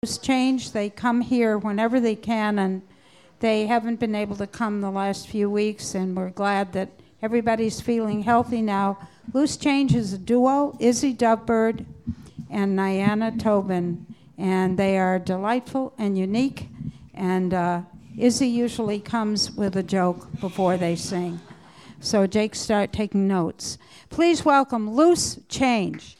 Change. They come here whenever they can, and they haven't been able to come the last few weeks, and we're glad that everybody's feeling healthy now. Loose Change is a duo, Izzy Dovebird and Nyana Tobin, and they are delightful and unique, and Izzy usually comes with a joke before they sing. So Jake, start taking notes. Please welcome Loose Change.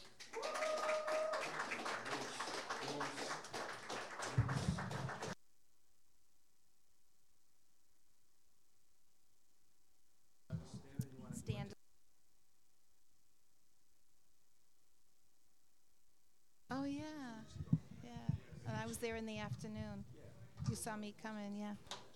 Oh, yeah. Yeah. And I was there in the afternoon. You saw me come in, yeah.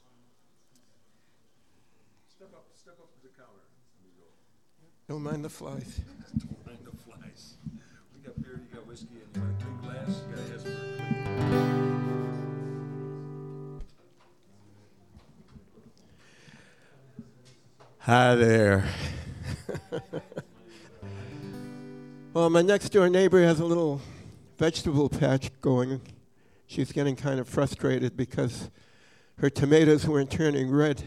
Step up to the counter. Don't mind the flies. Don't mind the flies. We got beer, you got whiskey, and you got a clean glass, you got to ask for a clean. Hi there. Well, my next door neighbor has a little vegetable patch going. She's getting kind of frustrated because her tomatoes weren't turning red.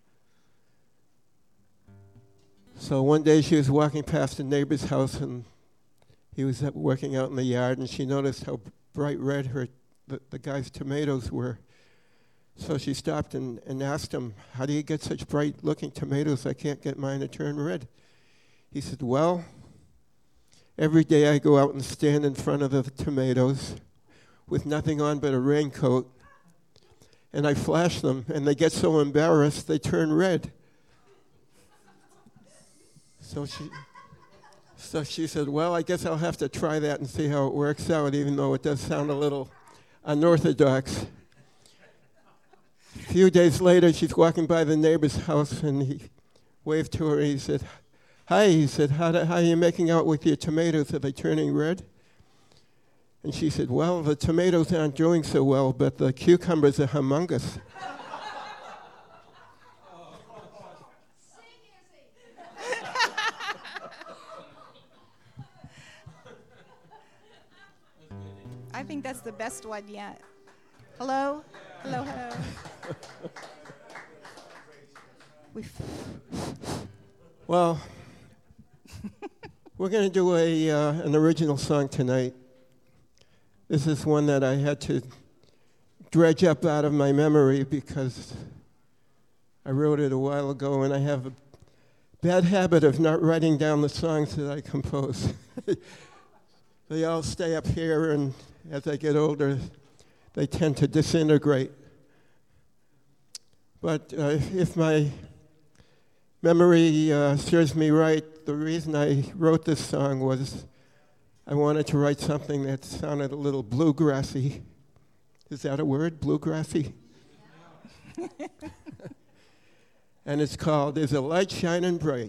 So one day she was walking past a neighbor's house, and he was working out in the yard, and she noticed how bright red the guy's tomatoes were. So she stopped and asked him, "How do you get such bright-looking tomatoes? I can't get mine to turn red." He said, "Well, every day I go out and stand in front of the tomatoes with nothing on but a raincoat, and I flash them, and they get so embarrassed they turn red." So she said, "Well, I guess I'll have to try that and see how it works out, even though it does sound a little unorthodox." A few days later, she's walking by the neighbor's house, and he waved to her, and he said, "Hi," he said, how are you making out with your tomatoes? Are they turning red?" And she said, "Well, the tomatoes aren't doing so well, but the cucumbers are humongous." I think that's the best one yet. Hello? Hello, hello. Well, we're going to do an original song tonight. This is one that I had to dredge up out of my memory because I wrote it a while ago, and I have a bad habit of not writing down the songs that I compose. They all stay up here, and as I get older, they tend to disintegrate. But if my memory serves me right, the reason I wrote this song was I wanted to write something that sounded a little bluegrassy. Is that a word, bluegrassy? And it's called "There's a Light Shining Bright."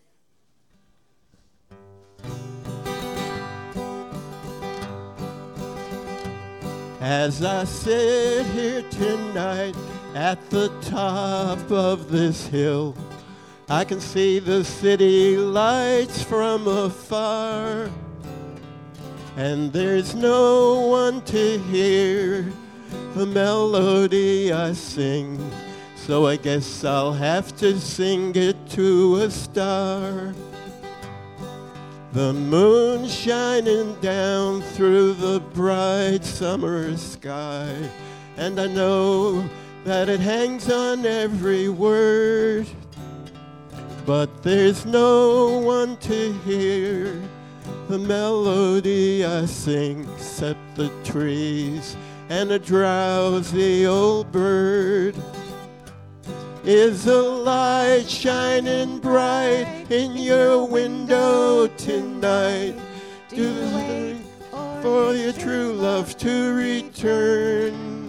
As I sit here tonight at the top of this hill, I can see the city lights from afar, and there's no one to hear the melody I sing, so I guess I'll have to sing it to a star. The moon shining down through the bright summer sky, and I know that it hangs on every word, but there's no one to hear the melody I sing except the trees and a drowsy old bird. Is a light shining bright in your window tonight? Do you wait for your true love to return?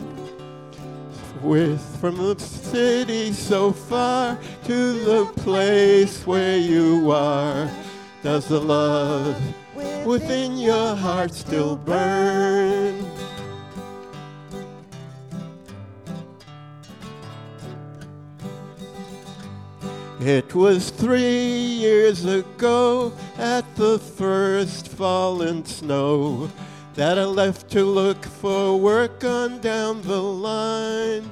From the city so far to the place where you are, does the love within your heart still burn? It was 3 years ago at the first fallen snow that I left to look for work on down the line.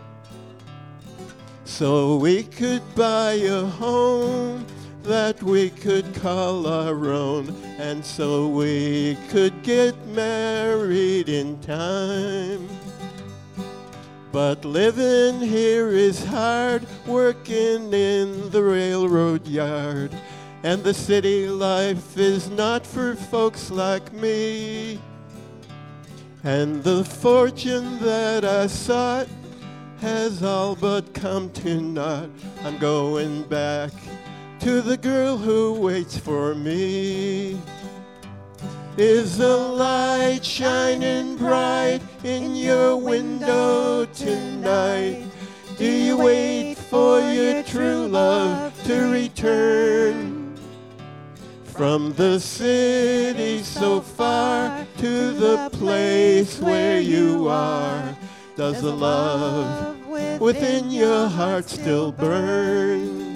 So we could buy a home that we could call our own, and so we could get married in time. But living here is hard, working in the railroad yard, and the city life is not for folks like me. And the fortune that I sought has all but come to naught. I'm going back to the girl who waits for me. Is the light shining bright in your window tonight? Do you wait for your true love to return? From the city so far to the place where you are, does the love within your heart still burn?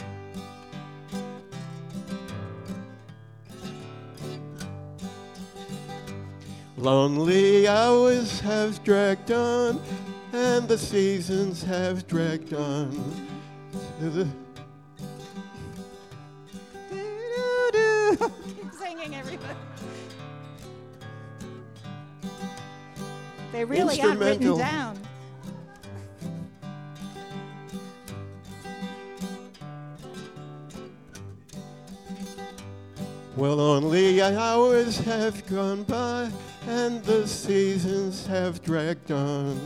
Lonely hours have dragged on, and the seasons have dragged on. Keep singing, everybody. They really aren't written Instrumental. down. Well, only hours have gone by, and the seasons have dragged on.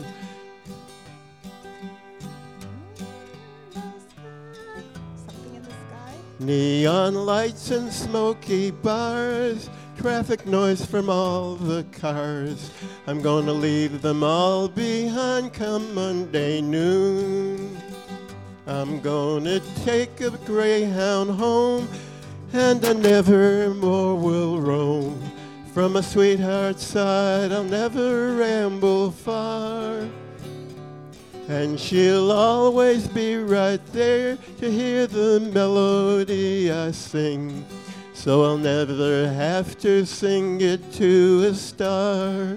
Something in the sky. Neon lights and smoky bars, traffic noise from all the cars. I'm gonna leave them all behind come Monday noon. I'm gonna take a Greyhound home, and I never more will roam. From a sweetheart's side, I'll never ramble far. And she'll always be right there to hear the melody I sing. So I'll never have to sing it to a star.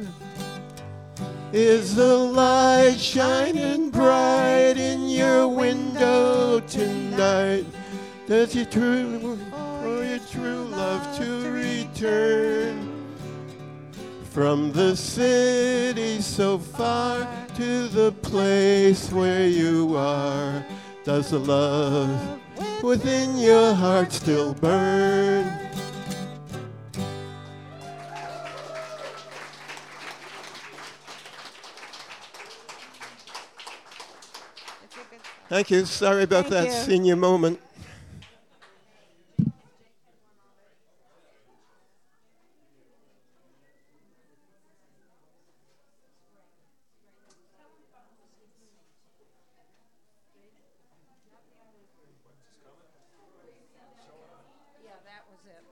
Is the light shining bright in your window tonight? Does your true love to return? From the city so far to the place where you are, does the love within your heart still burn? It's a good song. Thank you. Sorry about Thank that you. senior moment. Yeah, that was it.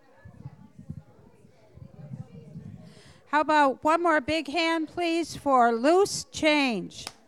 How about one more big hand, please, for Loose Change?